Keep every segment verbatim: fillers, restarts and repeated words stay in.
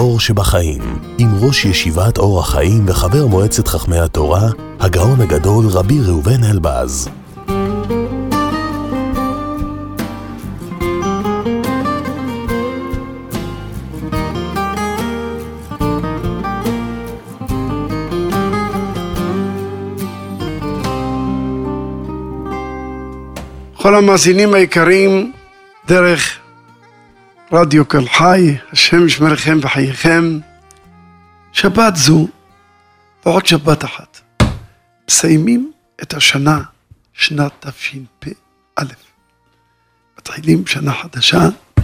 האור שבחיים, עם ראש ישיבת אור החיים וחבר מועצת חכמי התורה, הגאון הגדול רבי ראובן אלבז. כל המאזינים היקרים דרך רדיו כל חי, השם ישמרכם וחייכם. שבת זו ועוד שבת אחת מסיימים את השנה, שנת תשפ"א, מתחילים שנה חדשה,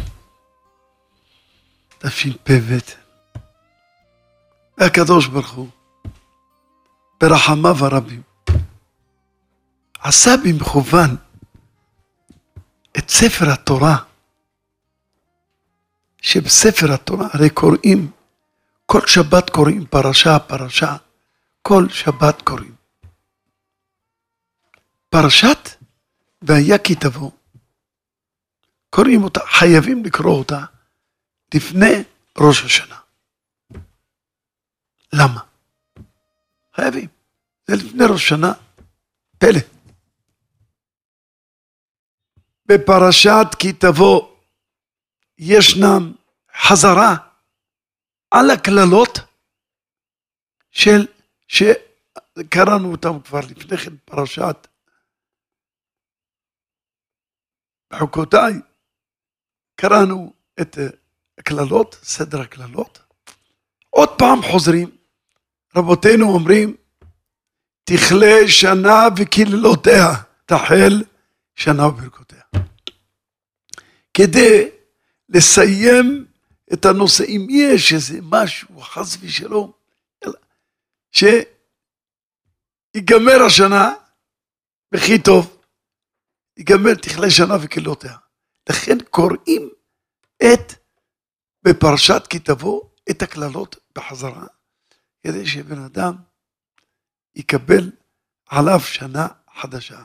תשפ"ב. והקדוש ברוך הוא ברחמיו הרבים עשה במכוון את ספר התורה, שבספר התורה הרי קוראים, כל שבת קוראים פרשה, פרשה, כל שבת קוראים. פרשת והיה כי תבוא, קוראים אותה, חייבים לקרוא אותה לפני ראש השנה. למה? חייבים, זה לפני ראש השנה, פלא. בפרשת כי תבוא ישנם חזרה על הכללות של, שקראנו אותם כבר לפני כן, פרשת בחוקותיי, קראנו את הכללות, סדר הכללות. עוד פעם חוזרים, רבותינו אומרים, תכלה שנה וקללותיה, תחל שנה וברכותיה. כדי לסיים את הנושא, אם יש איזה משהו חס ושלום, שיגמר השנה בכי טוב, ייגמר תכלה שנה וקללותיה. לכן קוראים את, בפרשת כי תבוא, את הכללות בחזרה, כדי שבן אדם יקבל עליו שנה חדשה.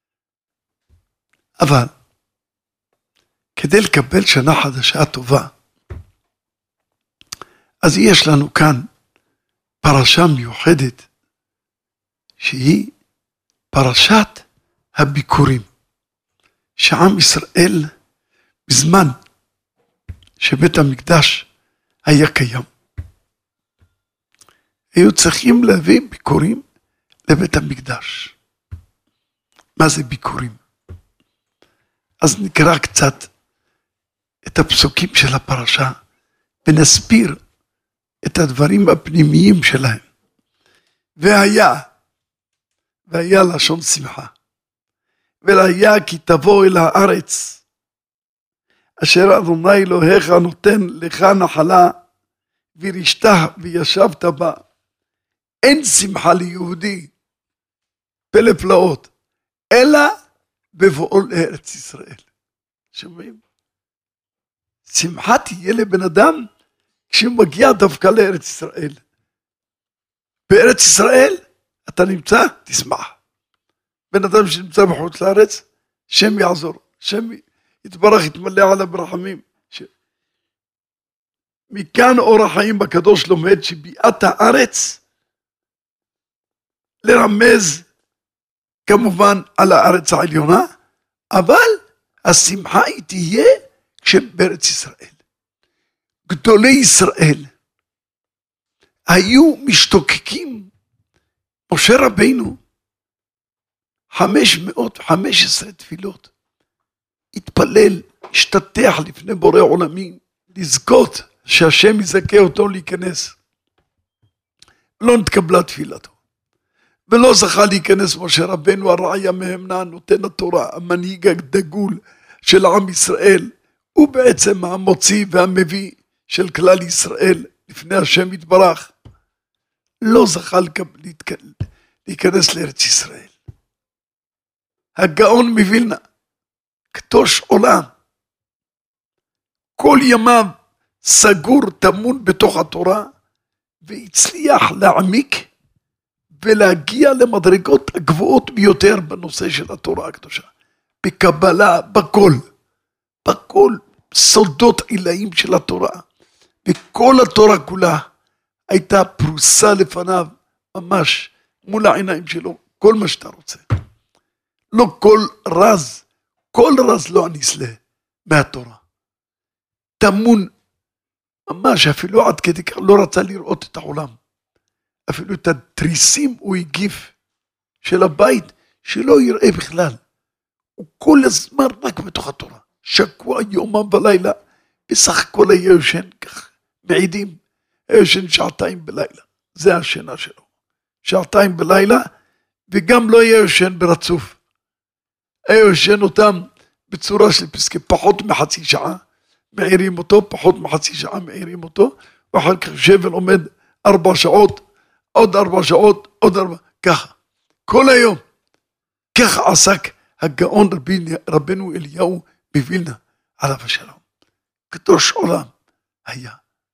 אבל כדי לקבל שנה חדשה טובה, אז יש לנו כאן פרשה מיוחדת, שהיא פרשת הביקורים, שעם ישראל בזמן שבית המקדש היה קיים, היו צריכים להביא ביקורים לבית המקדש. מה זה ביקורים? אז נקרא קצת את הפסוקים של הפרשה, ונסביר את הדברים הפנימיים שלהם. והיה, והיה לשון שמחה, והיה כי תבוא אל הארץ, אשר אדוני אלוהיך נותן לך נחלה, וירשת וישבת בה. אין שמחה ליהודי, פלא פלאות, אלא בבואו לארץ ישראל. שומעים? שמחה תהיה לבן אדם כשהוא מגיע דווקא לארץ ישראל. בארץ ישראל אתה נמצא, תשמח. בן אדם שנמצא בחוץ לארץ, שם יעזור, שם יתברך, יתמלא עליו ברחמים. ש... מכאן אור החיים בקדוש לומד שביאת הארץ לרמז כמובן על הארץ העליונה, אבל השמחה היא תהיה כשבארץ ישראל. גדולי ישראל היו משתוקקים, משה רבינו חמש מאות וחמש עשרה תפילות, התפלל, השתתח לפני בורא עולמים, לזכות שהשם יזכה אותו להיכנס. לא נתקבלה תפילתו. ולא זכה להיכנס משה רבנו, הרעיה מהמנה, נותן התורה, המנהיג הדגול של עם ישראל, הוא בעצם המוציא והמביא של כלל ישראל לפני השם יתברך. לא זכה להיכנס לארץ ישראל. הגאון מווילנה, קדוש עולם, כל ימיו סגור תמון בתוך התורה, והצליח להעמיק ולהגיע למדרגות הגבוהות ביותר בנושא של התורה הקדושה. בקבלה, בכל, בכל סודות עילאים של התורה, וכל התורה כולה הייתה פרוסה לפניו, ממש מול העיניים שלו, כל מה שאתה רוצה. לא כל רז, כל רז לא נסלה מהתורה. תמון, ממש אפילו עד כדי כך לא רצה לראות את העולם. אפילו את התריסים הוא הגיף של הבית, שלא יראה בכלל. הוא כל הזמן רק בתוך התורה. שקוע יומם ולילה, בסך הכל היה יושן כך, מעידים, היה יושן שעתיים בלילה. זה השינה שלו. שעתיים בלילה, וגם לא היה יושן ברצוף. היה יושן אותם בצורה של פסקי, פחות מחצי שעה, מעירים אותו, פחות מחצי שעה מעירים אותו, ואחר כך יושב ולומד ארבע שעות, עוד ארבע שעות, עוד ארבע, ככה. כל היום. ככה עסק הגאון רבנו אליהו בווילנה, עליו השלום. קדוש עולם היה.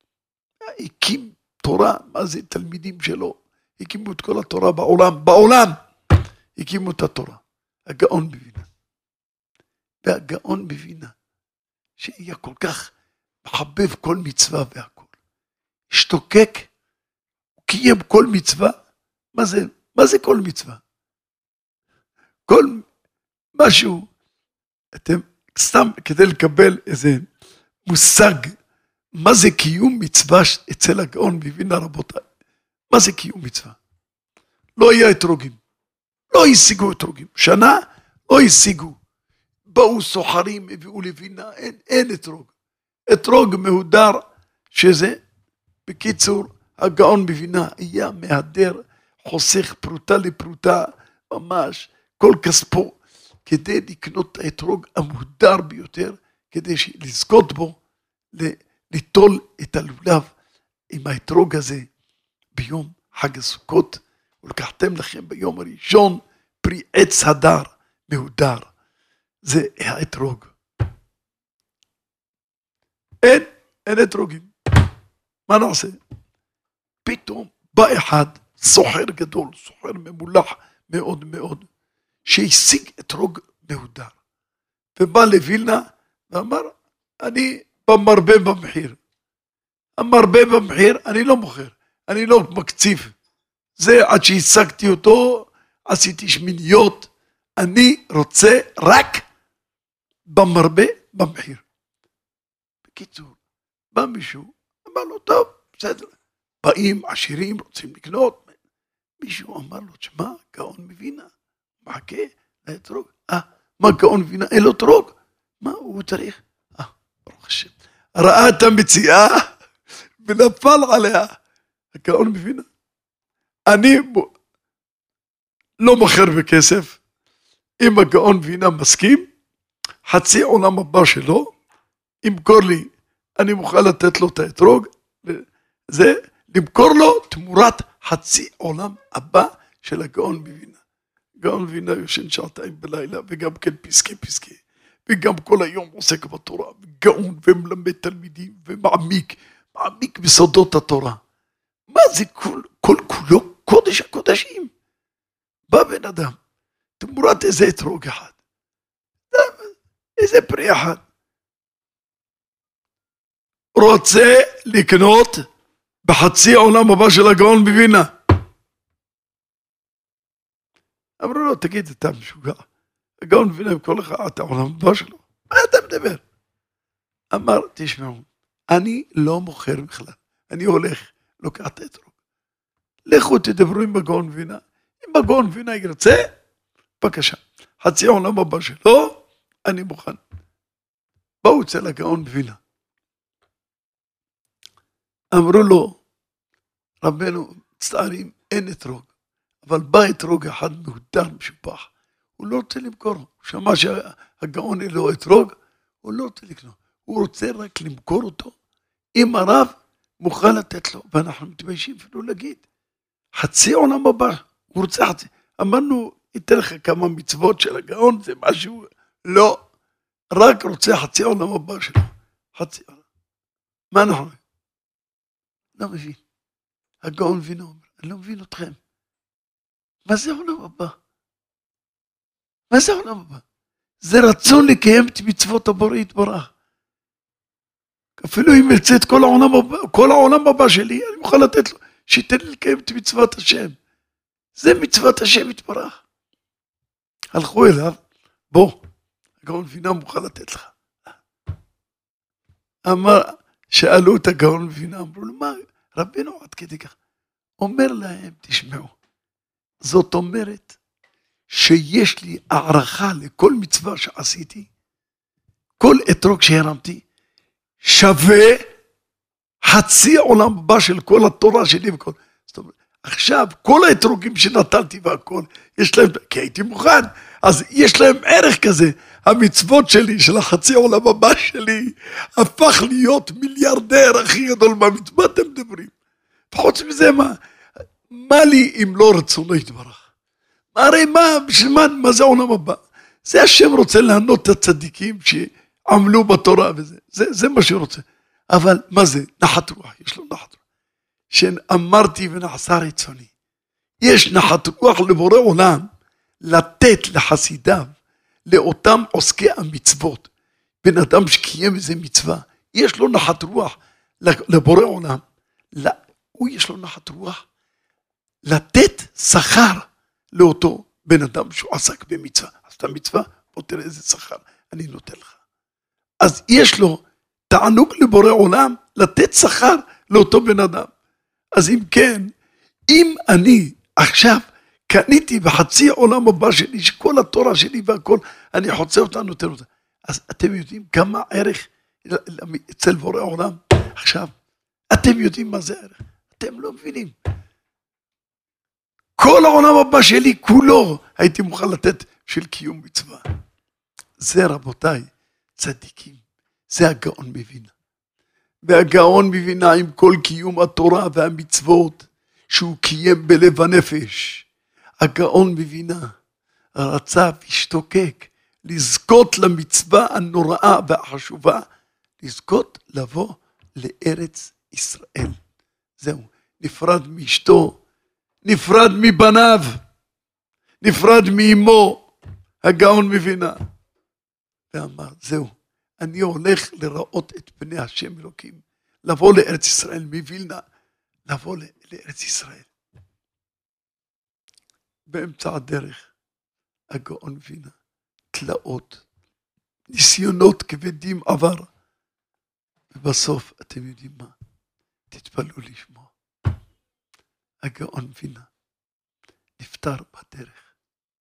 הקים תורה, מה זה תלמידים שלו? הקימו את כל התורה בעולם, בעולם הקימו את התורה. הגאון בווילנה. והגאון בווילנה, שהיה כל כך מחבב כל מצווה והכל. השתוקק, הוא קיים כל מצווה. מה זה? מה זה כל מצווה? כל משהו, אתם סתם כדי לקבל איזה מושג, מה זה קיום מצווה אצל הגאון בווילנה רבותיי? מה זה קיום מצווה? לא היה אתרוגים, לא השיגו אתרוגים, שנה לא השיגו, באו סוחרים, הביאו לווילנה, אין, אין אתרוג, אתרוג מהודר, שזה, בקיצור, הגאון בווילנה היה מהדר, חוסך פרוטה לפרוטה, ממש, כל כספו, כדי לקנות את האתרוג המהודר ביותר, כדי לזכות בו, ליטול את הלולב עם האתרוג הזה, ביום חג הסוכות, ולקחתם לכם ביום הראשון, פרי עץ הדר, מהודר, זה האתרוג. אין, אין אתרוגים. מה נעשה? פתאום בא אחד, סוחר גדול, סוחר ממולח מאוד מאוד, שהשיג אתרוג מהודר, ובא לווילנה ואמר, אני במרבה במחיר. המרבה במחיר, אני לא מוכר, אני לא מקציב. זה עד שהשגתי אותו, עשיתי שמיניות, אני רוצה רק במרבה במחיר. בקיצור, בא מישהו, אמר לו, טוב, בסדר. באים עשירים, רוצים לקנות. מישהו אמר לו, תשמע, גאון בווילנה, מחכה לאתרוג. אה, מה גאון בווילנה? אין לו אתרוג? מה הוא צריך? אה, ברוך השם. ראה את המציאה ונפל עליה. הגאון בווילנה. אני לא מוכר בכסף. אם הגאון בווילנה מסכים, חצי עולם הבא שלו, ימכור לי, אני מוכן לתת לו את האתרוג, זה למכור לו תמורת חצי עולם הבא של הגאון בווילנה. גאון בווילנה יושן שעתיים בלילה, וגם כן פסקי פסקי, וגם כל היום עוסק בתורה, וגאון ומלמד תלמידים, ומעמיק, מעמיק בסודות התורה. מה זה כל, כל כולו קודש הקודשים? בא בן אדם, תמורת איזה אתרוג אחד, איזה פרי אחד, רוצה לקנות בחצי העולם הבא של הגאון בווילנה. אמרו לו, תגיד, אתה משוגע, הגאון בווילנה כל אחד את העולם הבא שלו, מה אתה מדבר? אמר, תשמעו, אני לא מוכר בכלל, אני הולך, לוקח את האתרוג, לכו תדברו עם הגאון בווילנה, אם הגאון בווילנה ירצה, בבקשה, חצי העולם הבא שלו, אני מוכן. באו אצל הגאון בווילנה, אמרו לו, רבנו, מצטערים, אין אתרוג, אבל בא אתרוג אחד מהודר משופח, הוא לא רוצה למכור, הוא שמע שהגאון אין לו אתרוג, הוא לא רוצה לקנות, הוא רוצה רק למכור אותו, אם הרב מוכן לתת לו, ואנחנו מתביישים אפילו להגיד, חצי עולם הבא, הוא רוצה חצי, אמרנו, ייתן לך כמה מצוות של הגאון, זה משהו, לא, רק רוצה חצי עולם הבא שלו, חצי עולם, מה אנחנו? לא מבין, הגאון בווילנה אומר, אני לא מבין אתכם, מה זה עולם הבא? מה זה עולם הבא? זה רצון לקיים את מצוות הבורא יתברך. אפילו אם ירצה את כל העולם הבא, כל העולם הבא שלי, אני מוכן לתת לו, שייתן לי לקיים את מצוות השם. זה מצוות השם יתברך. הלכו אליו, בוא, הגאון מבינה מוכן לתת לך. אמר, שאלו את הגאון מבינה, אמרו לו, מה, רבינו עד כדי כך. אומר להם, תשמעו, זאת אומרת, שיש לי הערכה לכל מצווה שעשיתי, כל אתרוג שהרמתי, שווה חצי עולם הבא של כל התורה שלי וכל. זאת אומרת, עכשיו, כל האתרוגים שנטלתי והכל, יש להם, כי הייתי מוכן, אז יש להם ערך כזה. המצוות שלי, של החצי עולם הבא שלי, הפך להיות מיליארדר הכי גדול מהמצווה, אתם מדברים. חוץ מזה, מה, מה לי אם לא רצונו יתברך? הרי מה, בשביל מה, מה זה העולם הבא? זה השם רוצה לענות את הצדיקים שעמלו בתורה וזה, זה, זה מה שהוא רוצה. אבל מה זה? נחת רוח, יש לו נחת רוח. שאמרתי ונעשה רצוני. יש נחת רוח לבורא עולם, לתת לחסידיו, לאותם עוסקי המצוות. בן אדם שקיים איזה מצווה, יש לו נחת רוח לבורא עולם, הוא יש לו נחת רוח, לתת שכר לאותו בן אדם שהוא עסק במצווה. אז את המצווה, בוא תראה איזה שכר, אני נותן לך. אז יש לו תענוג לבורא עולם, לתת שכר לאותו בן אדם. אז אם כן, אם אני עכשיו קניתי בחצי עולם הבא שלי, שכל התורה שלי והכל, אני חוצה אותה, נותן אותה. אז אתם יודעים כמה ערך אצל בורא עולם? עכשיו, אתם יודעים מה זה ערך? אתם לא מבינים. כל העולם הבא שלי כולו הייתי מוכן לתת של קיום מצווה. זה רבותיי, צדיקים, זה הגאון מבינה. והגאון מבינה עם כל קיום התורה והמצוות שהוא קיים בלב הנפש. הגאון מבינה, רצה והשתוקק, לזכות למצווה הנוראה והחשובה, לזכות לבוא לארץ ישראל. זהו, נפרד מאשתו, נפרד מבניו, נפרד מאמו, הגאון מבינה. ואמר, זהו, אני הולך לראות את פני השם אלוקים, לבוא לארץ ישראל מווילנה, לבוא לארץ ישראל. באמצע הדרך, הגאון מבינה, תלאות, ניסיונות כבדים עבר, ובסוף אתם יודעים מה? תתפלאו לשמוע. הגאון מבינה נפטר בדרך,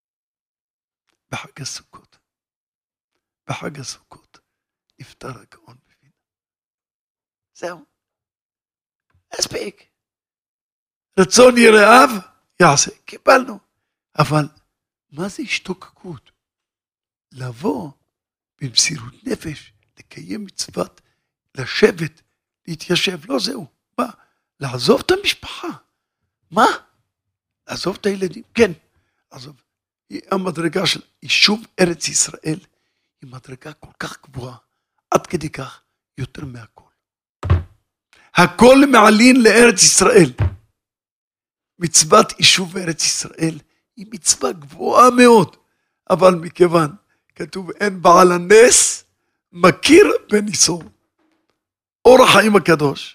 בחג הסוכות. בחג הסוכות נפטר הגאון מבינה. זהו. הספיק. רצון יראיו יעשה. קיבלנו. אבל מה זה השתוקקות? לבוא במסירות נפש, לקיים מצוות, לשבת, להתיישב. לא זהו. מה? לעזוב את המשפחה. מה? לעזוב את הילדים? כן. לעזוב. המדרגה של יישוב ארץ ישראל היא מדרגה כל כך גבוהה, עד כדי כך יותר מהכל. הכל מעלין לארץ ישראל. מצוות יישוב ארץ ישראל היא מצווה גבוהה מאוד, אבל מכיוון כתוב אין בעל הנס מכיר בניסו. אור החיים הקדוש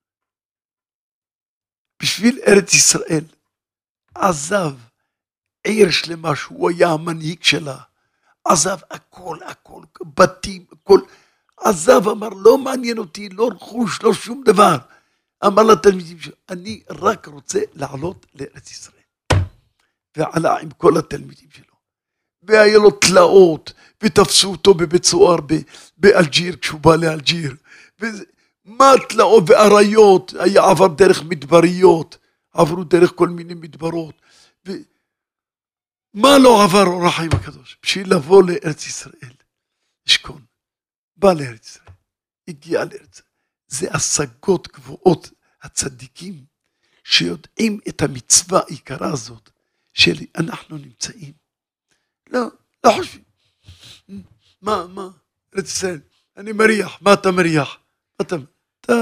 בשביל ארץ ישראל עזב עיר שלמה שהוא היה המנהיג שלה, עזב הכל, הכל, בתים, הכל, עזב, אמר, לא מעניין אותי, לא רכוש, לא שום דבר. אמר לתלמידים שלו, אני רק רוצה לעלות לארץ ישראל. ועלה עם כל התלמידים שלו. והיה לו תלאות, ותפסו אותו בבית סוהר באלג'יר, כשהוא בא לאלג'יר. מה תלאות ואריות, היה עבר דרך מדבריות, עברו דרך כל מיני מדברות. ו... מה לא עבר אור החיים הקדוש? בשביל לבוא לארץ ישראל, לשכון, בא לארץ ישראל, הגיע לארץ ישראל. זה השגות גבוהות הצדיקים, שיודעים את המצווה העיקרה הזאת, שאנחנו נמצאים. לא, לא חושבים. מה, מה, ארץ ישראל, אני מריח, מה אתה מריח? מה אתה, אתה,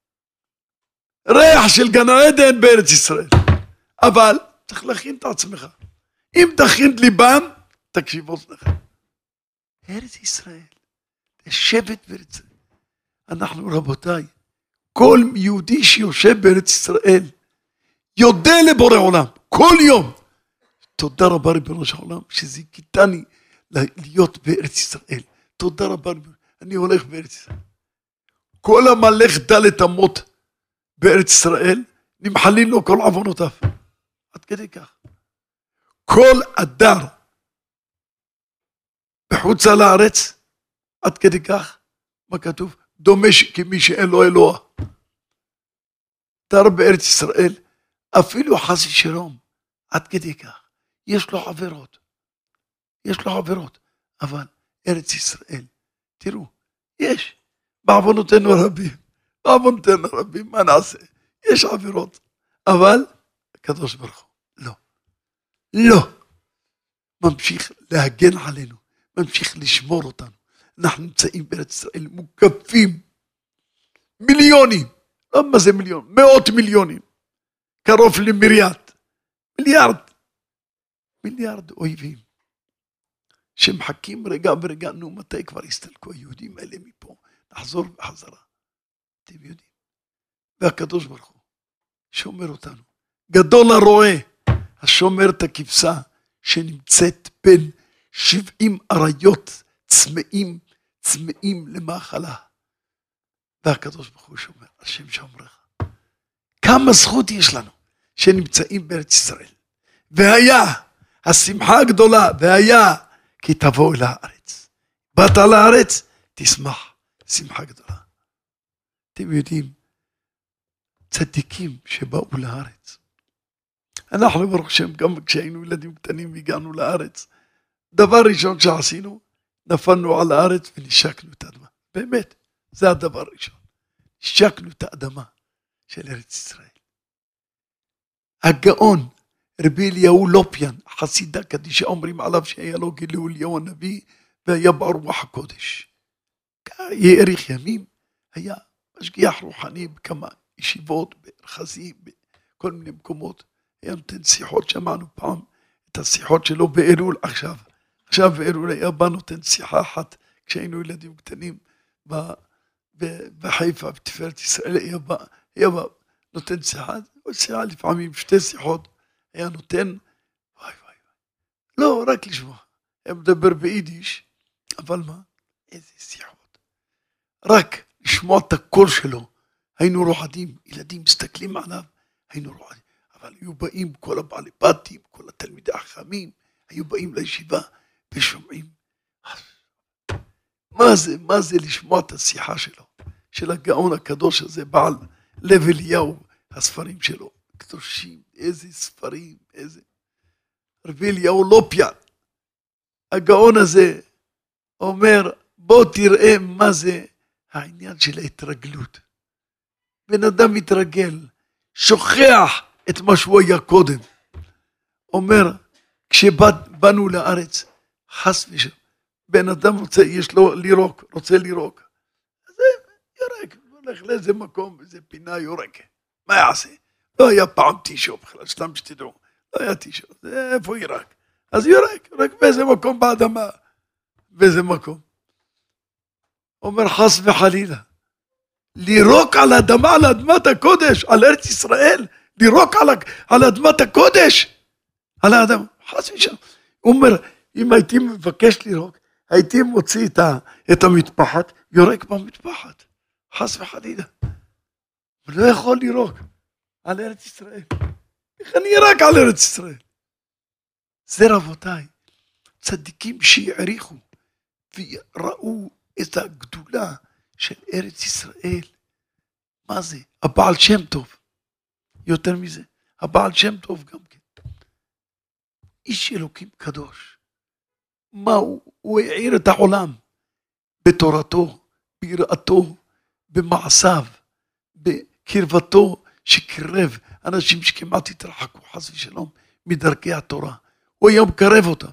ריח של גן עדן בארץ ישראל. אבל צריך להכין את עצמך. אם תכין את ליבם, תקשיב אוזנך. ארץ ישראל, לשבת בארץ ישראל. אנחנו רבותיי, כל יהודי שיושב בארץ ישראל, יודע לבורא עולם, כל יום. תודה רבה ריבונו של עולם, שזיכיתני להיות בארץ ישראל. תודה רבה, אני הולך בארץ ישראל. כל המלך דלת אמות בארץ ישראל, נמחלים לו כל עוונותיו. עד כדי כך. כל אדר בחוצה לארץ, עד כדי כך, מה כתוב? דומה כמי שאין לו אלוה. דר בארץ ישראל, אפילו חס ושלום, עד כדי כך. יש לו עבירות. יש לו עבירות. אבל ארץ ישראל, תראו, יש. בעוונותינו רבים. בעוונותינו רבים, מה נעשה? יש עבירות. אבל, הקדוש ברוך הוא, לא. לא. ממשיך להגן עלינו. ממשיך לשמור אותנו. אנחנו נמצאים בארץ ישראל מוקפים. מיליונים. לא מה זה מיליון? מאות מיליונים. קרוב למיליארד. מיליארד. מיליארד אויבים. שמחכים רגע ברגע, נו מתי כבר הסתלקו היהודים האלה מפה. נחזור בחזרה. אתם יודעים. והקדוש ברוך הוא שומר אותנו. גדול הרועה. השומר את הכבשה שנמצאת בין שבעים אריות צמאים, צמאים למאכלה. והקדוש ברוך הוא שומר, השם שומרך. כמה זכות יש לנו שנמצאים בארץ ישראל. והיה, השמחה הגדולה, והיה, כי תבואו לארץ. באת לארץ, תשמח, שמחה גדולה. אתם יודעים, צדיקים שבאו לארץ. אנחנו ברוך השם, גם כשהיינו ילדים קטנים והגענו לארץ, דבר ראשון שעשינו, נפלנו על הארץ ונשקנו את האדמה. באמת, זה הדבר הראשון. נשקנו את האדמה של ארץ ישראל. הגאון, רבי אליהו לופיאן, חסידה קדישה, אומרים עליו שהיה לו גילו אליהו הנביא, והיה ברוח הקודש. יאריך ימים, היה משגיח רוחני בכמה ישיבות, ברכזים, בכל מיני מקומות. היה נותן שיחות, שמענו פעם את השיחות שלו באלול עכשיו. עכשיו באלול היה בא נותן שיחה אחת, כשהיינו ילדים קטנים בחיפה, בתפארת ישראל, היה בא, היה בא נותן שיחה, שיחה לפעמים שתי שיחות, היה נותן, וואי וואי וואי, לא, רק לשמוע, היה מדבר ביידיש, אבל מה? איזה שיחות. רק לשמוע את הקול שלו, היינו רועדים, ילדים מסתכלים עליו, היינו רועדים. אבל היו באים כל הבעלי בתים, כל התלמידי החכמים, היו באים לישיבה ושומעים. מה זה, מה זה לשמוע את השיחה שלו, של הגאון הקדוש הזה, בעל לב אליהו, הספרים שלו, קדושים, איזה ספרים, איזה. רבי אליהו לופיאן, הגאון הזה אומר, בוא תראה מה זה העניין של ההתרגלות. בן אדם מתרגל, שוכח את מה שהוא היה קודם. אומר, כשבאנו לארץ, חס ושלום, בן אדם רוצה, יש לו לירוק, רוצה לירוק. אז יורק, הולך לאיזה מקום, איזה פינה יורק. מה יעשה? לא היה פעם טישו בכלל, סתם שתדעו. לא היה טישו, איפה ירק? אז יורק, יורק באיזה מקום באדמה. באיזה מקום. אומר, חס וחלילה. לירוק על האדמה, על אדמת הקודש, על ארץ ישראל, לירוק על, על אדמת הקודש, על האדמה, חס ושלום. הוא אומר, אם הייתי מבקש לירוק, הייתי מוציא את, ה, את המטפחת, יורק במטפחת, חס וחלילה. הוא לא יכול לירוק על ארץ ישראל. איך אני ירק על ארץ ישראל? זה רבותיי, צדיקים שיעריכו, וראו את הגדולה של ארץ ישראל. מה זה? הבעל שם טוב. יותר מזה, הבעל שם טוב גם כן. איש אלוקים קדוש. מה הוא? הוא העיר את העולם. בתורתו, ביראתו, במעשיו, בקרבתו שקרב אנשים שכמעט התרחקו חס ושלום מדרכי התורה. הוא היה מקרב אותם.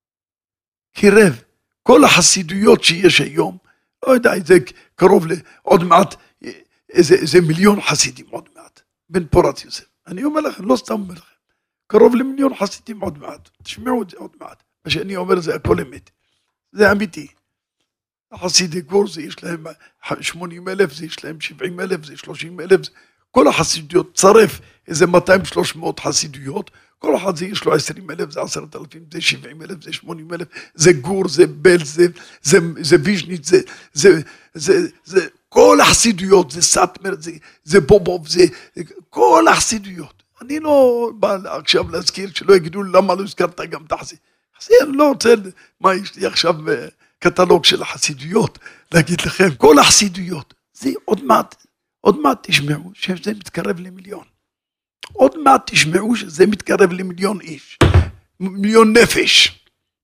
קרב. כל החסידויות שיש היום, לא יודע, זה קרוב לעוד מעט, איזה, איזה מיליון חסידים עוד מעט, בן פורת יוסף. אני אומר לכם, לא סתם אומר לכם, קרוב למיליון חסידים עוד מעט, תשמעו את זה עוד מעט. מה שאני אומר זה הכל אמת, זה אמיתי. חסידי גור זה יש להם שמונים אלף, זה יש להם שבעים אלף, זה שלושים אלף, כל החסידויות, צרף איזה מאתיים שלוש מאות חסידויות, כל אחד זה יש לו עשרים אלף, זה עשרת אלפים, זה שבעים אלף, זה שמונים אלף, זה גור, זה בל, זה, זה, זה ויז'נית, זה, זה, זה, זה, כל החסידויות, זה סאטמר, זה, זה בובוב, זה, כל החסידויות. אני לא בא עכשיו להזכיר שלא יגידו למה לא הזכרת גם את החסיד. אני לא רוצה, מה יש לי עכשיו קטלוג של החסידויות, להגיד לכם, כל החסידויות, זה עוד מעט, עוד מעט תשמעו שזה מתקרב למיליון. עוד מעט תשמעו שזה מתקרב למיליון איש, מיליון נפש.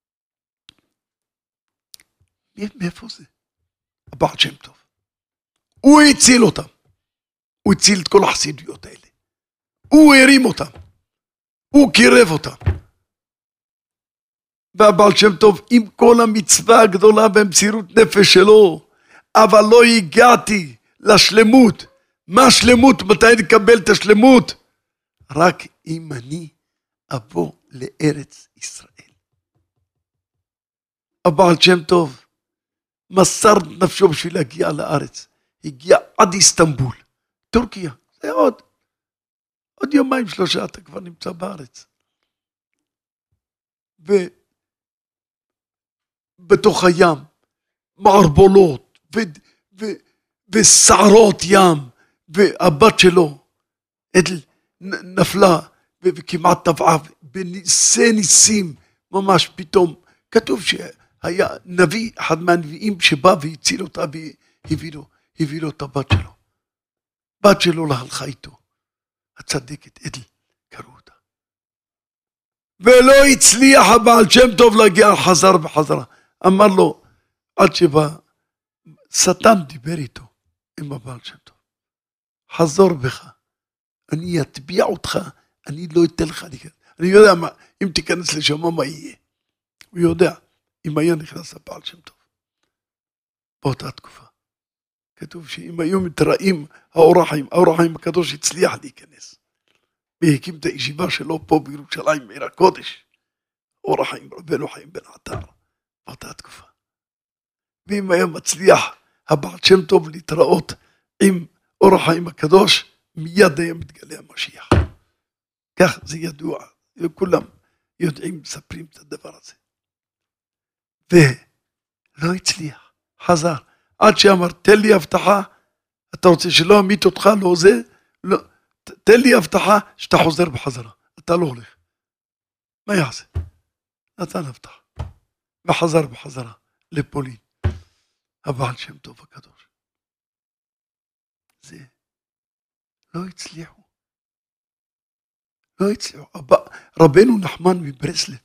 מאיפה זה? הבעל שם טוב. הוא הציל אותם. הוא הציל את כל החסידויות האלה. הוא הרים אותם. הוא קירב אותם. והבעל שם טוב עם כל המצווה הגדולה במסירות נפש שלו, אבל לא הגעתי לשלמות. מה השלמות? מתי נקבל את השלמות? רק אם אני אבוא לארץ ישראל. הבעל שם טוב מסר נפשו בשביל להגיע לארץ. הגיע עד איסטנבול, טורקיה. זה עוד, עוד יומיים שלושה אתה כבר נמצא בארץ. ובתוך הים, מערבולות, ו, ו, וסערות ים, והבת שלו, עדל, נפלה וכמעט טבעה בניסי ניסים, ממש פתאום. כתוב שהיה נביא, אחד מהנביאים שבא והציל אותה והביא לו, הביא לו את הבת שלו. בת שלו להלכה איתו. הצדקת עדל, קראו אותה. ולא הצליח הבעל שם טוב להגיע, חזר בחזרה. אמר לו, עד שבא, שטן דיבר איתו עם הבעל שם טוב. חזור בך. אני אטביע אותך, אני לא אתן לך להיכנס. אני יודע מה, אם תיכנס לשם, מה יהיה? הוא יודע, אם היה נכנס הבעל שם טוב. באותה תקופה. כתוב שאם היו מתראים האור החיים, האור החיים הקדוש הצליח להיכנס. והקים את הישיבה שלו פה בירושלים, עיר הקודש. אור החיים, רבנו חיים בן עטר. באותה תקופה. ואם היה מצליח הבעל שם טוב להתראות עם אור החיים הקדוש, מיד היה מתגלה המשיח. כך זה ידוע, וכולם יודעים, מספרים את הדבר הזה. ולא הצליח, חזר, עד שאמר, תן לי הבטחה, אתה רוצה שלא אמית אותך, לא זה, לא, תן לי הבטחה שאתה חוזר בחזרה, אתה לא הולך. מה יעשה? נתן הבטחה, וחזר בחזרה לפולין, הבעל שם טוב הקדוש. זה לא הצליחו. לא הצליחו. רבנו נחמן מברסלב.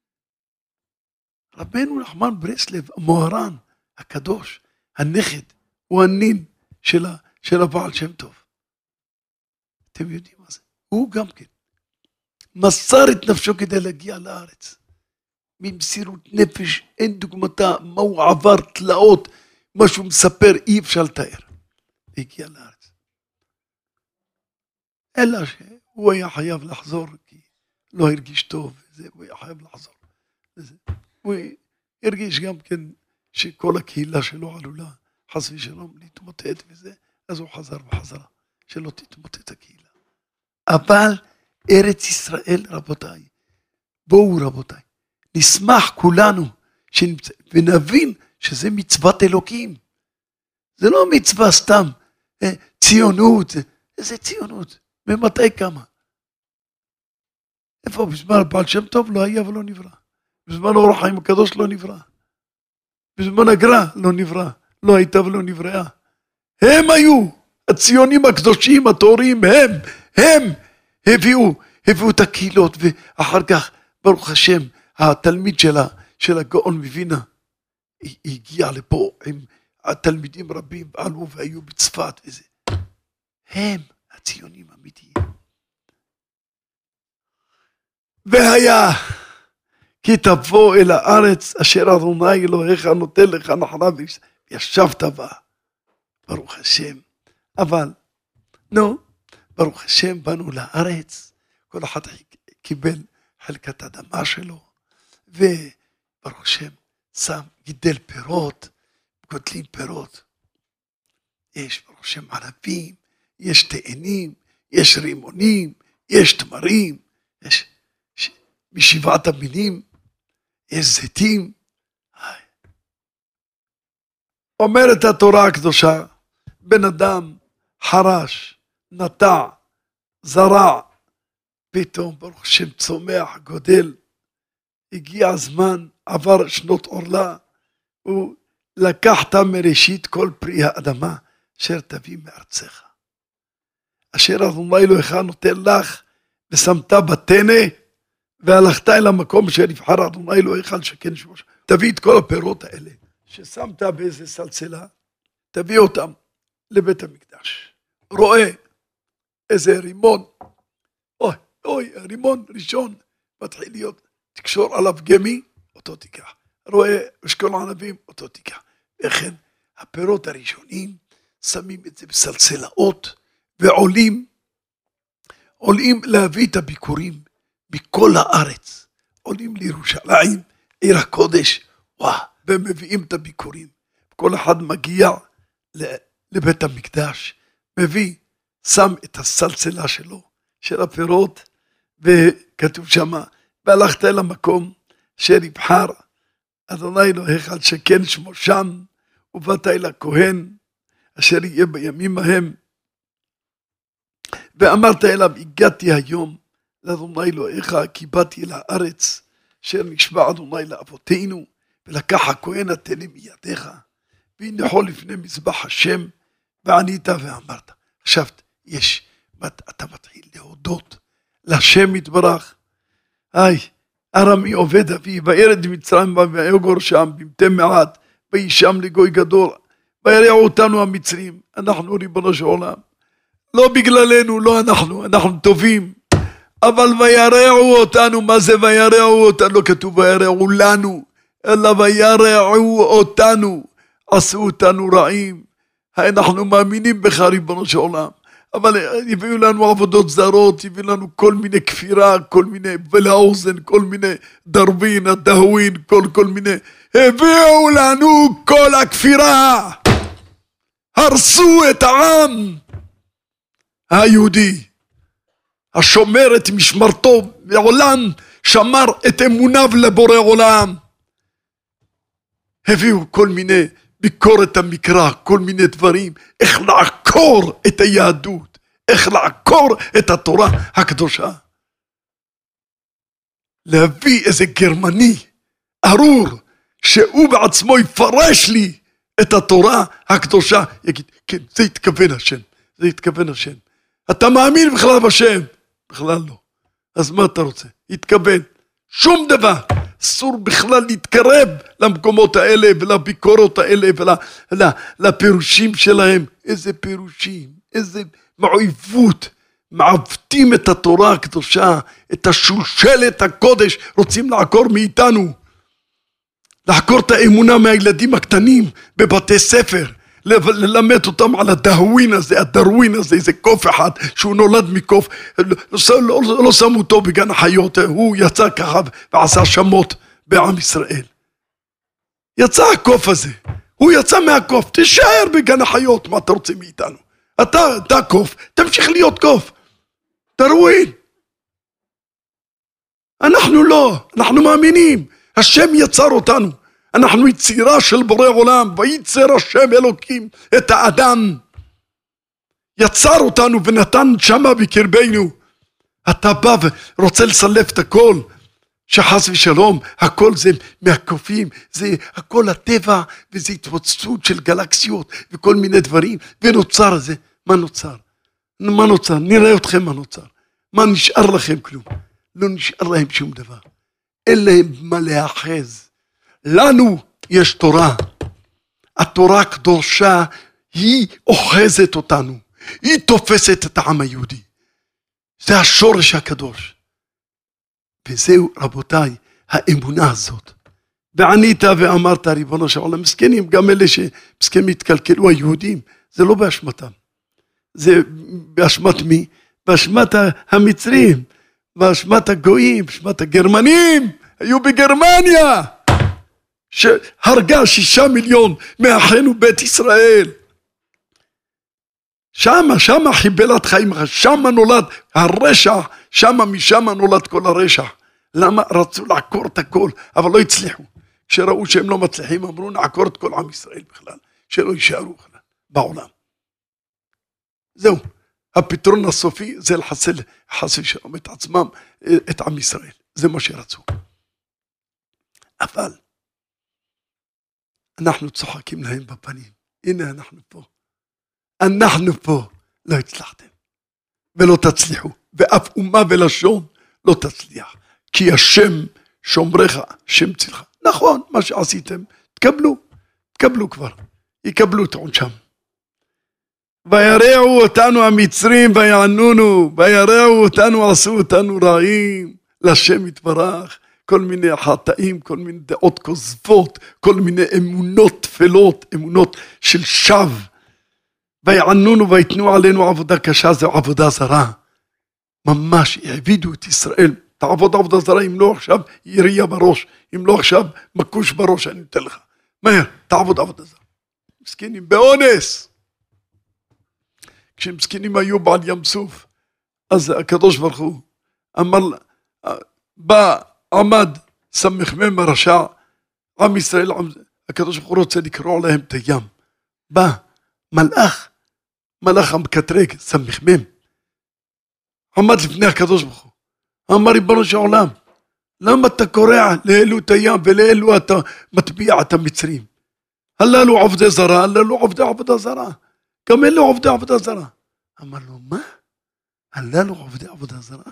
רבנו נחמן ברסלב, המוהר"ן, הקדוש, הנכד, הוא הנין של, של הבעל שם טוב. אתם יודעים מה זה? הוא גם כן. מסר את נפשו כדי להגיע לארץ. ממסירות נפש, אין דוגמתה, מה הוא עבר, תלאות, מה שהוא מספר, אי אפשר לתאר. והגיע לארץ. אלא שהוא היה חייב לחזור, כי לא הרגיש טוב, וזה, הוא היה חייב לחזור. וזה. הוא הרגיש גם כן שכל הקהילה שלו עלולה, חס ושלום, להתמוטט וזה, אז הוא חזר בחזרה, שלא תתמוטט הקהילה. אבל ארץ ישראל, רבותיי, בואו רבותיי, נשמח כולנו, שנמצא, ונבין שזה מצוות אלוקים. זה לא מצווה סתם, ציונות, איזה ציונות? ממתי כמה? איפה בזמן הבעל שם טוב לא היה ולא נברא. בזמן אור החיים הקדוש לא נברא. בזמן הגר"א לא נברא. לא הייתה ולא נבראה. הם היו, הציונים הקדושים, התורים, הם, הם הביאו, הביאו את הקהילות, ואחר כך, ברוך השם, התלמיד שלה, של הגאון מווינה, הגיע לפה עם התלמידים רבים, עלו והיו בצפת וזה. הם הציונים האמיתיים. והיה, כי תבוא אל הארץ אשר אדוני אלוהיך נותן לך נחלה וישבת בה. ברוך השם. אבל, נו, ברוך השם, באנו לארץ, כל אחד קיבל חלקת אדמה שלו, וברוך השם, שם, גידל פירות, גודלים פירות. יש ברוך השם ענבים, יש תאנים, יש רימונים, יש תמרים, יש ש... משבעת המינים, יש זיתים. אומרת התורה הקדושה, בן אדם חרש, נטע, זרע, פתאום ברוך השם צומח, גודל, הגיע הזמן, עבר שנות עורלה, הוא לקחת מראשית כל פרי האדמה, אשר תביא מארצך. אשר אדוני אלוהיך נותן לך, ושמת בתנה, והלכת אל המקום שנבחר אדוני אלוהיך לשכן שמו. תביא את כל הפירות האלה, ששמת באיזה סלסלה, תביא אותם לבית המקדש. רואה איזה רימון, אוי, אוי, רימון ראשון, מתחיל להיות, תקשור עליו גמי, אותו תיקח. רואה אשכול ענבים, אותו תיקח. וכן, הפירות הראשונים, שמים את זה בסלסלאות, ועולים, עולים להביא את הביקורים, בכל הארץ, עולים לירושלים, עיר הקודש, וואו, ומביאים את הביקורים. כל אחד מגיע לבית המקדש, מביא, שם את הסלסלה שלו, של הפירות, וכתוב שמה, והלכת אל המקום אשר יבחר, אדוני אלוהיך על שכן שמו שם, ובאת אל הכהן, אשר יהיה בימים ההם, ואמרת אליו, הגעתי היום, לאדוני אלוהיך, כי באתי אל הארץ, אשר נשבע אדוני לאבותינו, ולקח הכהן התנה מידיך, והנחו לפני מזבח השם, וענית ואמרת. עכשיו, יש, אתה מתחיל להודות, להשם יתברך, היי, ארמי עובד אבי, וירד מצרים ויגור שם, במתי מעט, וישם לגוי גדול, וירעו אותנו המצרים, אנחנו ריבונו של עולם, לא בגללנו, לא אנחנו, אנחנו טובים, אבל וירעו אותנו, מה זה וירעו אותנו? לא כתוב וירעו לנו, אלא וירעו אותנו, עשו אותנו רעים, אנחנו מאמינים בך ריבונו של עולם, אבל הביאו לנו עבודות זרות, הביאו לנו כל מיני כפירה, כל מיני ולאוזן, כל מיני דרבין, הדהווין, כל כל מיני, הביאו לנו כל הכפירה, הרסו את העם היהודי, השומר את משמרתו בעולם, שמר את אמוניו לבורא עולם, הביאו כל מיני ביקורת המקרא, כל מיני דברים, איך לעקור את היהדות, איך לעקור את התורה הקדושה. להביא איזה גרמני, ארור, שהוא בעצמו יפרש לי את התורה הקדושה, יגיד, כן, זה יתכוון השם, זה יתכוון השם. אתה מאמין בכלל בשם? בכלל לא. אז מה אתה רוצה? יתכוון. שום דבר. אסור בכלל להתקרב למקומות האלה ולביקורות האלה ולפירושים שלהם. איזה פירושים, איזה מעויבות. מעוותים את התורה הקדושה, את השושלת הקודש, רוצים לעקור מאיתנו. לעקור את האמונה מהילדים הקטנים בבתי ספר. ללמד אותם על הדהווין הזה, הדרווין הזה, איזה קוף אחד שהוא נולד מקוף, לא, לא, לא, לא שמו אותו בגן החיות, הוא יצא ככה ועשה שמות בעם ישראל. יצא הקוף הזה, הוא יצא מהקוף, תישאר בגן החיות, מה אתה רוצה מאיתנו? אתה, אתה קוף, תמשיך להיות קוף, דרווין. אנחנו לא, אנחנו מאמינים, השם יצר אותנו. אנחנו יצירה של בורא עולם, וייצר השם אלוקים את האדם. יצר אותנו ונתן שמה בקרבנו. אתה בא ורוצה לסלף את הכל, שחס ושלום, הכל זה מהקופים, זה הכל הטבע, וזה התפוצצות של גלקסיות, וכל מיני דברים, ונוצר זה, מה נוצר? מה נוצר? נראה אתכם מה נוצר. מה נשאר לכם כלום? לא נשאר להם שום דבר. אין להם מה להאחז. לנו יש תורה, התורה הקדושה היא אוחזת אותנו, היא תופסת את העם היהודי, זה השורש הקדוש, וזהו רבותיי האמונה הזאת. וענית ואמרת ריבונו של עולם, מסכנים, גם אלה שמסכנים התקלקלו היהודים, זה לא באשמתם, זה באשמת מי? באשמת המצרים, באשמת הגויים, באשמת הגרמנים, היו בגרמניה, שהרגה שישה מיליון מאחינו בית ישראל. שמה, שמה חיבלת חיים, שמה נולד הרשע, שמה משמה נולד כל הרשע. למה? רצו לעקור את הכל, אבל לא הצליחו. כשראו שהם לא מצליחים, אמרו נעקור את כל עם ישראל בכלל, שלא יישארו בכלל בעולם. זהו, הפתרון הסופי זה לחסל, חסל שלום את עצמם, את עם ישראל. זה מה שרצו. אבל אנחנו צוחקים להם בפנים. הנה אנחנו פה. אנחנו פה. לא הצלחתם. ולא תצליחו. ואף אומה ולשון לא תצליח. כי השם שומרך, שם צילך. נכון, מה שעשיתם. תקבלו. תקבלו כבר. יקבלו את עונשם. ויראו אותנו המצרים ויענונו. ויראו אותנו עשו אותנו רעים. לשם יתברך. כל מיני חטאים, כל מיני דעות כוזבות, כל מיני אמונות תפלות, אמונות של שווא. ויענונו ויתנו עלינו עבודה קשה, זו עבודה זרה. ממש העבידו את ישראל. תעבוד עבודה זרה, אם לא עכשיו ירייה בראש, אם לא עכשיו מקוש בראש, אני אתן לך. מהר, תעבוד עבודה זרה. מסכנים, באונס. כשמסכנים היו בעל ים סוף, אז הקדוש ברוך הוא אמר, בא, עמד סמ"ם הרשע, עם ישראל, הקדוש ברוך הוא רוצה לקרוא להם את הים. בא, מלאך, מלאך המקטרג, סמ"ם, עמד לפני הקדוש ברוך הוא. אמר ריבונו של עולם, למה אתה קורע לאלו את הים ולאלו אתה מטביע את המצרים? הללו עובדי זרה, הללו עובדי עבודה זרה. גם אלו עובדי עבודה זרה. אמר לו, מה? הללו עובדי עבודה זרה?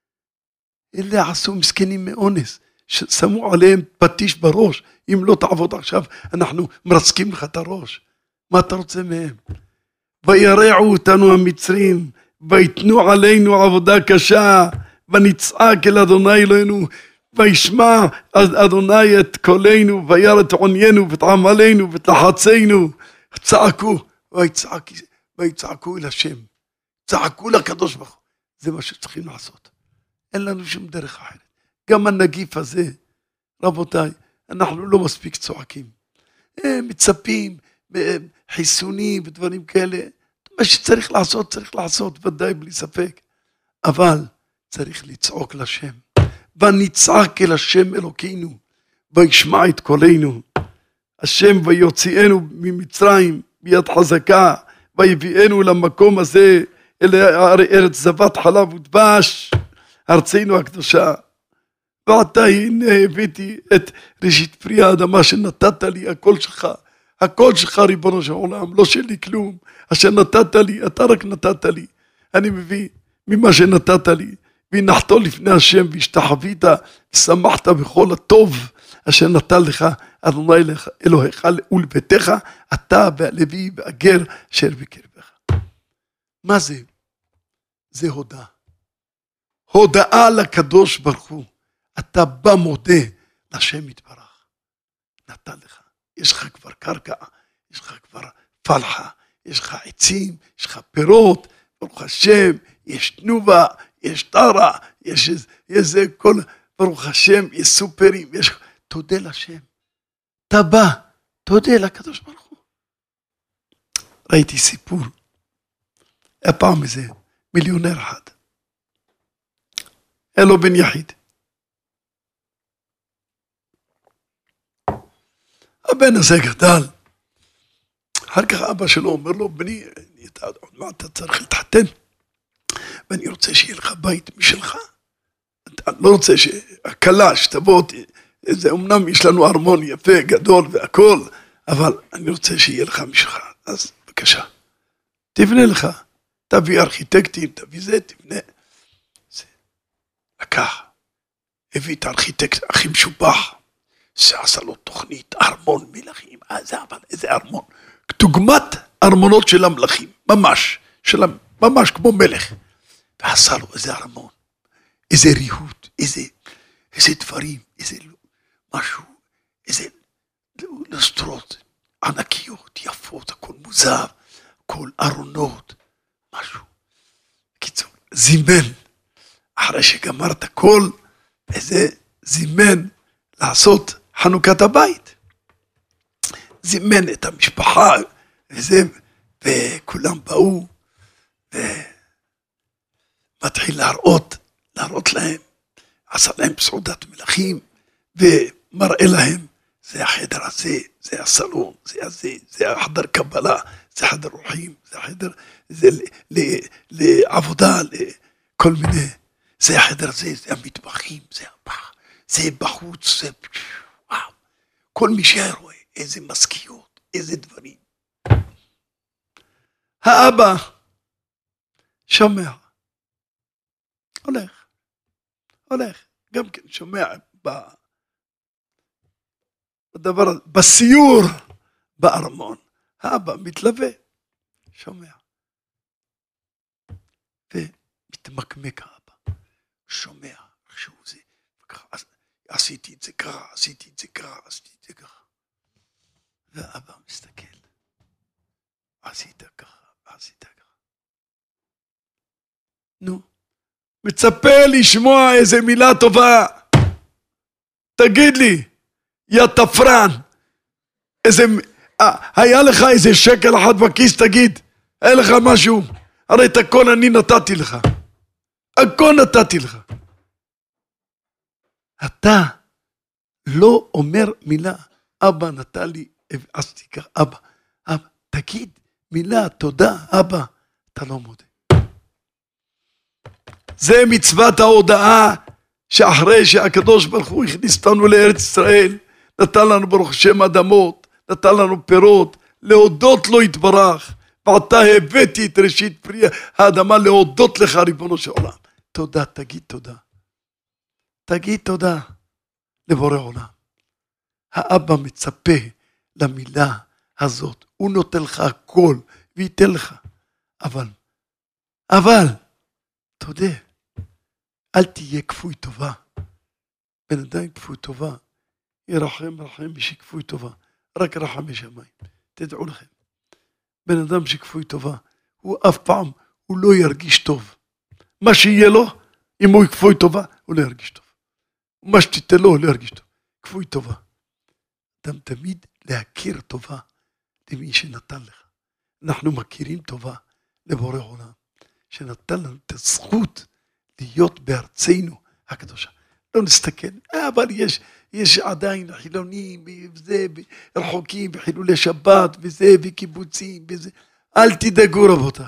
אלה עשו מסכנים מאונס, ששמו עליהם פטיש בראש, אם לא תעבוד עכשיו, אנחנו מרסקים לך את הראש. מה אתה רוצה מהם? וירעו אותנו המצרים, ויתנו עלינו עבודה קשה, ונצעק אל אדוני אלוהינו, וישמע אדוני את קולנו, וירא את עוניינו, ואת עמלנו, ואת לחצנו, צעקו, ויצעק, ויצעקו אל השם, צעקו לקדוש ברוך הוא. זה מה שצריכים לעשות. אין לנו שום דרך אחרת. גם הנגיף הזה, רבותיי, אנחנו לא מספיק צועקים. מצפים, חיסונים ודברים כאלה. מה שצריך לעשות, צריך לעשות, ודאי בלי ספק. אבל צריך לצעוק לשם. ונצעק אל השם אלוקינו, וישמע את קולנו. השם ויוציאנו ממצרים ביד חזקה, ויביאנו למקום הזה, אל ארץ זבת חלב ודבש, ארצנו הקדושה. ועתה הנה הבאתי את ראשית פרי האדמה שנתת לי, הכל שלך, הכל שלך ריבונו של עולם, לא שלי כלום, אשר נתת לי, אתה רק נתת לי. אני מביא ממה שנתת לי, והנחתו לפני השם, והשתחווית, ושמחת בכל הטוב, אשר נתן לך, אדוני אלוהיך ולביתך, אתה והלוי והגר אשר בקרבך. מה זה? זה הודעה. הודעה לקדוש ברוך הוא. אתה בא מודה לשם יתברך. נתן לך. יש לך כבר קרקע, יש לך כבר פלחה, יש לך עצים, יש לך פירות, ברוך השם, יש תנובה, יש טרה, יש איזה כל, ברוך השם, יש סופרים, יש... תודה לשם. אתה בא, תודה לקדוש ברוך הוא. ראיתי סיפור. היה פעם איזה מיליונר אחד. היה לו בן יחיד. הבן הזה גדל. אחר כך אבא שלו אומר לו, בני, אתה, מה אתה צריך להתחתן? ואני רוצה שיהיה לך בית משלך. אתה לא רוצה שהקלה שתבוא, זה אמנם יש לנו ארמון יפה, גדול והכל, אבל אני רוצה שיהיה לך משלך. אז בבקשה, תבנה לך. תביא ארכיטקטים, תביא זה, תבנה. זה. לקח. הביא את הארכיטקט הכי משובח. שעשה לו תוכנית, ארמון מלכים. זה אבל איזה ארמון. דוגמת ארמונות של המלכים. ממש. של, ממש כמו מלך. ועשה לו איזה ארמון. איזה ריהוט. איזה, איזה דברים. איזה משהו. איזה לסטרות. ענקיות, יפות. הכל מוזר. הכל ארונות. משהו. קיצור, זימן. אחרי שגמר את הכל, איזה זימן לעשות חנוכת הבית. זימן את המשפחה, וזה, וכולם באו, ומתחיל להראות, להראות להם, עשה להם סעודת מלכים, ומראה להם, זה החדר הזה, זה הסלון, זה הזה, זה החדר קבלה, זה חדר רוחים, זה חדר, זה לעבודה, לכל מיני, זה החדר הזה, זה המטבחים, זה הפח, זה בחוץ, זה, וואו, כל מי שרואה, איזה משכיות, איזה דברים. האבא שומע, הולך, הולך, גם כן שומע בדבר, בסיור בארמון, האבא מתלווה, שומע, ומתמקמק האבא, שומע שהוא זה, עשיתי את זה ככה, עשיתי את זה ככה, עשיתי את זה ככה, והאבא מסתכל, עשית ככה, עשית ככה. נו, מצפה לשמוע איזה מילה טובה. תגיד לי, יא תפרן, איזה, היה לך איזה שקל אחד בכיס, תגיד, היה לך משהו, הרי את הכל אני נתתי לך, הכל נתתי לך. אתה לא אומר מילה, אבא נתן לי, עשיתי ככה, אבא, אבא, תגיד מילה, תודה, אבא, אתה לא מודה. זה מצוות ההודעה, שאחרי שהקדוש ברוך הוא הכניס אותנו לארץ ישראל, נתן לנו ברוך שם אדמות, נתן לנו פירות, להודות לו יתברך, ועתה הבאתי את ראשית פרי האדמה להודות לך ריבונו של עולם. תודה, תגיד תודה. תגיד תודה לבורא עולם. האבא מצפה למילה הזאת, הוא נותן לך הכל, וייתן לך. אבל, אבל, תודה, אל תהיה כפוי טובה. בן אדם כפוי טובה, ירחם רחם בשכפוי טובה, רק רחם משמיים. תדעו לכם, בן אדם שכפוי טובה, הוא אף פעם, הוא לא ירגיש טוב. מה שיהיה לו, אם הוא כפוי טובה, הוא לא ירגיש טוב. מה שתיתן לו, הוא לא ירגיש טוב. כפוי טובה. אדם תמיד להכיר טובה למי שנתן לך. אנחנו מכירים טובה לבורא עולם, שנתן לנו את הזכות להיות בארצנו הקדושה. לא נסתכל, אבל יש, יש עדיין חילונים, וזה, רחוקים, וחילולי שבת, וזה, וקיבוצים, וזה. אל תדאגו רבותיי.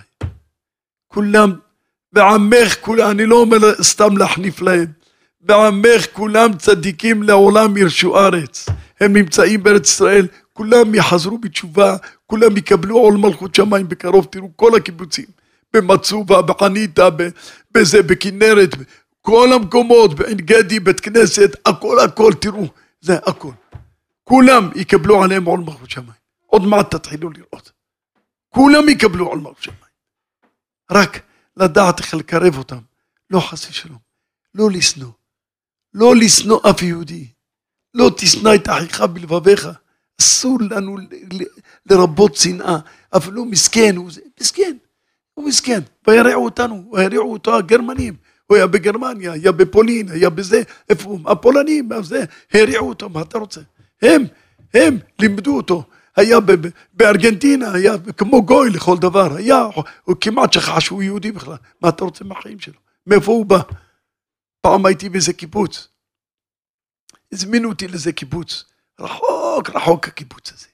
כולם, בעמך כולם, אני לא אומר סתם להחניף להם, בעמך כולם צדיקים לעולם ירשו ארץ. הם נמצאים בארץ ישראל, כולם יחזרו בתשובה, כולם יקבלו עול מלכות שמיים בקרוב. תראו כל הקיבוצים, במצובה, בחניתה, בזה, בכנרת, כל המקומות, בעין גדי, בית כנסת, הכל הכל, תראו, זה הכל. כולם יקבלו עליהם עול מלכות שמיים. עוד מעט תתחילו לראות. כולם יקבלו עול מלכות שמיים. רק לדעת איך לקרב אותם, לא חס ושלום, לא לשנוא, לא לשנוא אף יהודי, לא תשנא את אחיך בלבביך. אסור לנו לרבות שנאה, אפילו מסכן, הוא מסכן, הוא מסכן, וירעו אותנו, וירעו אותו הגרמנים, הוא היה בגרמניה, היה בפולין, היה בזה, איפה הוא, הפולנים, זה, הרעו אותו, מה אתה רוצה? הם, הם לימדו אותו, היה בארגנטינה, היה כמו גוי לכל דבר, היה, הוא כמעט שכח שהוא יהודי בכלל, מה אתה רוצה מהחיים שלו? מאיפה הוא בא? פעם הייתי באיזה קיבוץ, הזמינו אותי לזה קיבוץ, רחוק, רחוק הקיבוץ הזה.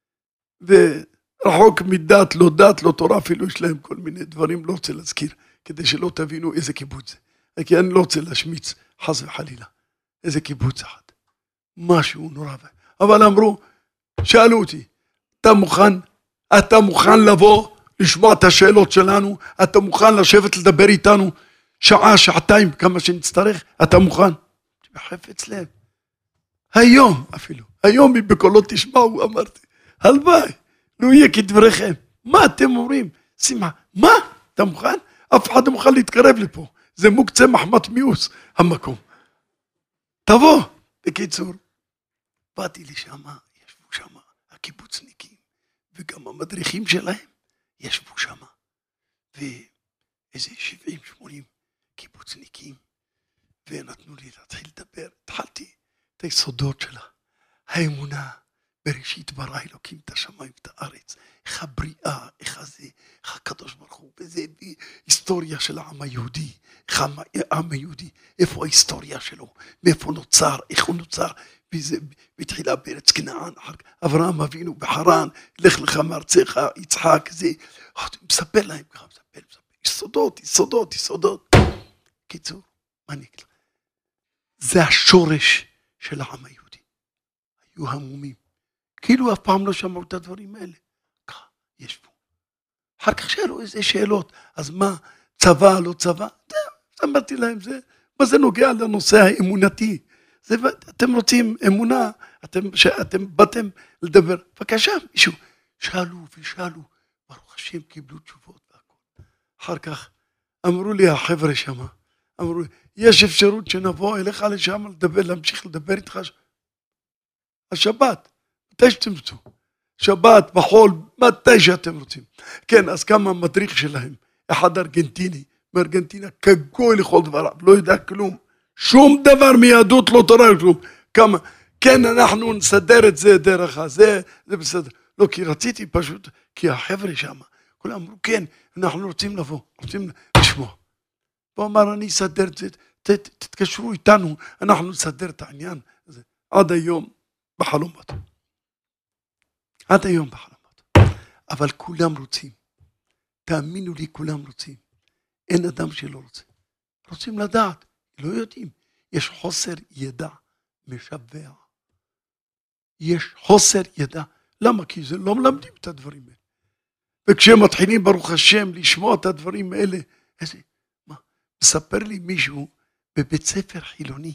ורחוק מדת, לא דת, לא תורה, אפילו יש להם כל מיני דברים, לא רוצה להזכיר, כדי שלא תבינו איזה קיבוץ זה. כי אני לא רוצה להשמיץ, חס וחלילה. איזה קיבוץ אחד. משהו נורא. אבל אמרו, שאלו אותי, אתה מוכן, אתה מוכן לבוא, לשמוע את השאלות שלנו, אתה מוכן לשבת לדבר איתנו, שעה, שעתיים, כמה שנצטרך, אתה מוכן? בחפץ לב. היום אפילו, היום אם בקולות תשמעו, אמרתי, הלוואי, לא יהיה כדבריכם. מה אתם אומרים? שימה, מה? אתה מוכן? אף אחד לא מוכן להתקרב לפה. זה מוקצה מחמת מיוס, המקום. תבוא. בקיצור, באתי לשם, ישבו שם הקיבוצניקים, וגם המדריכים שלהם ישבו שם. ואיזה שבעים שמונים קיבוצניקים, ונתנו לי להתחיל לדבר. התחלתי את היסודות שלה, האמונה בראשית ברא אלוקים את השמיים ואת הארץ, איך הבריאה, איך הזה, איך הקדוש ברוך הוא, וזה היסטוריה של העם היהודי, איך העם היהודי, איפה ההיסטוריה שלו, מאיפה נוצר, איך הוא נוצר, וזה בתחילה בארץ כנען, אברהם אבינו בחרן, לך לך מארצך, יצחק, זה, מספר להם ככה, מספר, מספר, יסודות, יסודות, יסודות. קיצור, מה אני אגיד לך? זה השורש של העם היהודי. היו המומים. כאילו אף פעם לא שמעו את הדברים האלה. ככה, ישבו. אחר כך שאלו איזה שאלות. אז מה, צבא, לא צבא? זה, אמרתי להם, זה, מה זה נוגע לנושא האמונתי? זה, אתם רוצים אמונה, אתם, שאתם באתם לדבר. בבקשה, מישהו. שאלו ושאלו. ברוך השם קיבלו תשובות והכל. אחר כך אמרו לי החבר'ה שמה, אמרו לי, יש אפשרות שנבוא אליך לשם לדבר, להמשיך לדבר איתך השבת, מתי שאתם רוצים, שבת, בחול, מתי שאתם רוצים. כן, אז כמה מדריך שלהם, אחד ארגנטיני, מארגנטינה, כגוי לכל דבר, לא יודע כלום, שום דבר מיהדות לא תורה כלום, כמה, כן, אנחנו נסדר את זה דרך הזה, זה בסדר. לא, כי רציתי פשוט, כי החבר'ה שם, כולם אמרו, כן, אנחנו רוצים לבוא, רוצים לשמוע. הוא אמר, אני אסדר את זה, תתקשרו איתנו, אנחנו נסדר את העניין הזה. עד היום בחלומות. עד היום בחלומות. אבל כולם רוצים. תאמינו לי, כולם רוצים. אין אדם שלא רוצה. רוצים לדעת, לא יודעים. יש חוסר ידע משווה. יש חוסר ידע. למה? כי זה לא מלמדים את הדברים האלה. וכשהם מתחילים ברוך השם לשמוע את הדברים האלה, איזה, מה? מספר לי מישהו בבית ספר חילוני.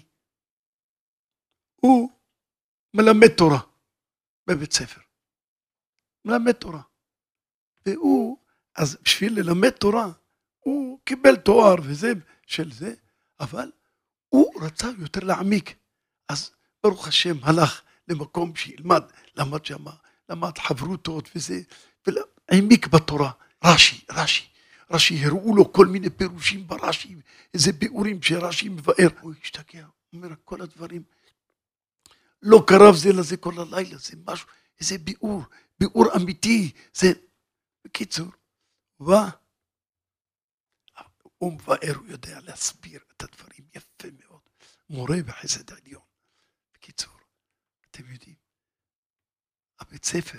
הוא מלמד תורה בבית ספר. מלמד תורה. והוא, אז בשביל ללמד תורה, הוא קיבל תואר וזה של זה, אבל הוא רצה יותר להעמיק. אז ברוך השם הלך למקום שילמד, למד שמה, למד חברותות וזה, והעמיק בתורה. רש"י, רש"י, רש"י, הראו לו כל מיני פירושים ברש"י, איזה ביאורים שרש"י מבאר. הוא השתגע, הוא אומר, כל הדברים, לא קרב זה לזה כל הלילה, זה משהו, איזה ביאור, ביאור אמיתי, זה, בקיצור, וואה, הוא מבאר, הוא יודע להסביר את הדברים יפה מאוד, מורה בחסד העליון. בקיצור, אתם יודעים, הבית ספר,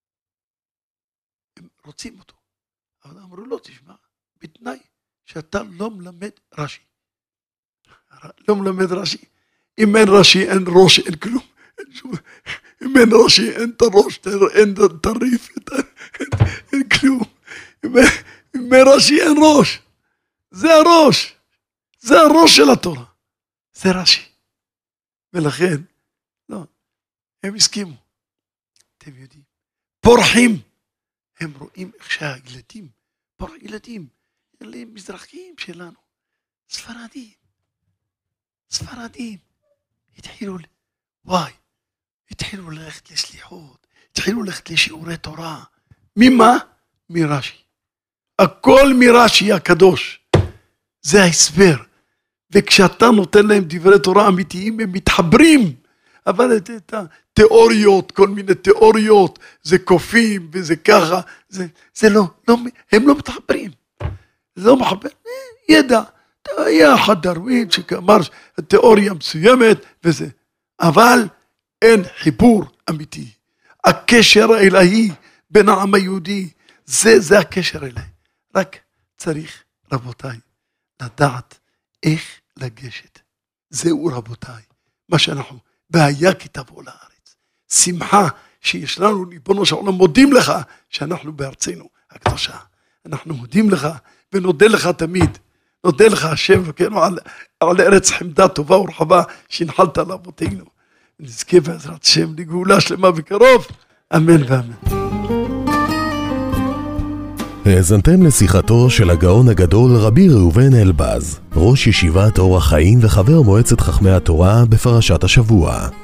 הם רוצים אותו, אבל אמרו לו, תשמע, בתנאי שאתה לא מלמד רש"י. לא מלמד רש"י. אם אין רש"י, אין ראש, אין כלום. אם אין רש"י, אין את הראש, אין תריף, אין כלום. אם אין רש"י, אין ראש. זה הראש. זה הראש של התורה. זה רש"י. ולכן, לא, הם הסכימו. אתם יודעים, פורחים. הם רואים איך שהילדים, פורח ילדים, אלה מזרחיים שלנו, ספרדים. ספרדים. התחילו, וואי, התחילו ללכת לסליחות, התחילו ללכת לשיעורי תורה. ממה? מרש"י. הכל מרש"י הקדוש. זה ההסבר. וכשאתה נותן להם דברי תורה אמיתיים, הם מתחברים. אבל את התיאוריות, כל מיני תיאוריות, זה קופים וזה ככה, זה, זה לא, לא, הם לא מתחברים. לא מחבר, ידע. היה אחד דרווין שאמר תיאוריה מסוימת וזה. אבל אין חיבור אמיתי. הקשר האלוהי בין העם היהודי, זה, זה הקשר אליי. רק צריך, רבותיי, לדעת איך לגשת. זהו רבותיי, מה שאנחנו, והיה כי תבוא לארץ. שמחה שיש לנו, ריבונו של עולם, מודים לך שאנחנו בארצנו הקדושה. אנחנו מודים לך ונודה לך תמיד. נודה לך השם וכנו על, על ארץ חמדה טובה ורחבה שהנחלת על אבותינו. נזכה בעזרת השם לגאולה שלמה בקרוב. אמן ואמן. האזנתם לשיחתו של הגאון הגדול רבי ראובן אלבז, ראש ישיבת אור החיים וחבר מועצת חכמי התורה בפרשת השבוע.